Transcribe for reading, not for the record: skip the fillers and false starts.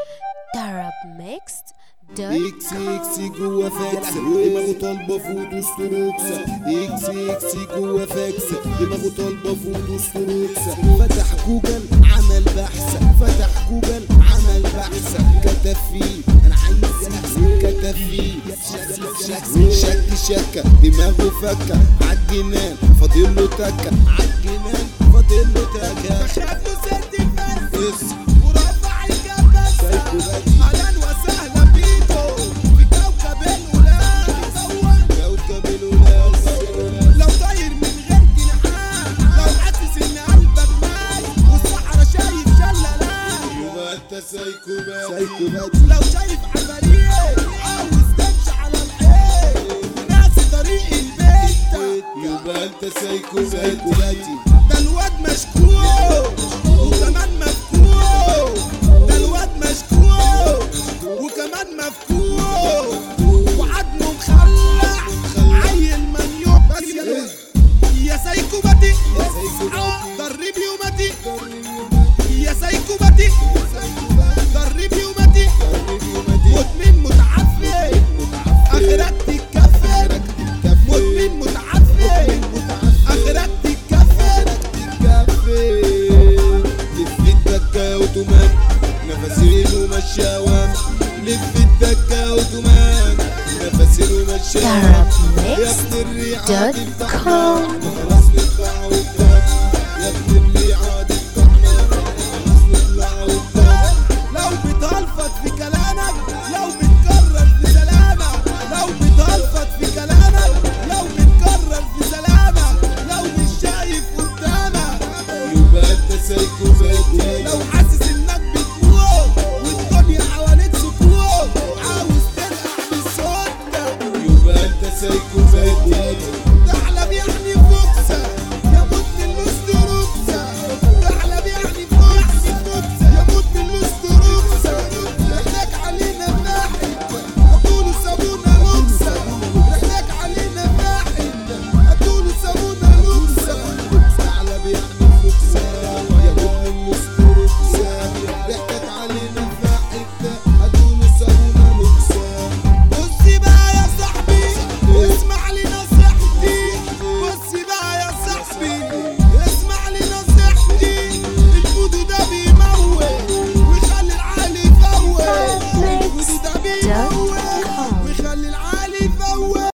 اكسي جوا فاكس دماغه طالبه فوتو ستروكس. اكسي جوا فاكس دماغه طالبه فوتو ستروكس. فتح جوجل عمل بحث، فتح جوجل عمل بحث، كتب فيه انا عايز كتب فيه شك دماغه فكه عالجنان فاضله تكه، عالجنان فاضله تكه. خد له ست فرس ورفع الجبل، اهلا وسهلا بيكو في كوكب الولاد. كوكب الولاد لو طاير من غير جناحات، لو حاسس ان قلبك مات والصحرا شايف شلالات، يبقى انت سايكوباتي. لو شايف عفاريت عاوز تمشي على الحيط وناسي طريق البيت، يبقى انت سايكوباتي. ده الواد مشكوك وكمان مفكوك، ده الواد مشكوك وكمان مفكوك، وعدمه مخلع عيل مميوع. بس يا سايكوباتي دربي وماتي، يا سايكوباتي دربي وماتي، مدمن متعفن اخرك تتكفن، مدمن متعفن اخرك تتكفن. لف الدكة اوتومات نفسينه مشاوام، لف الدكة اوتومات نفسينه مشاوام. يا ابن الريحة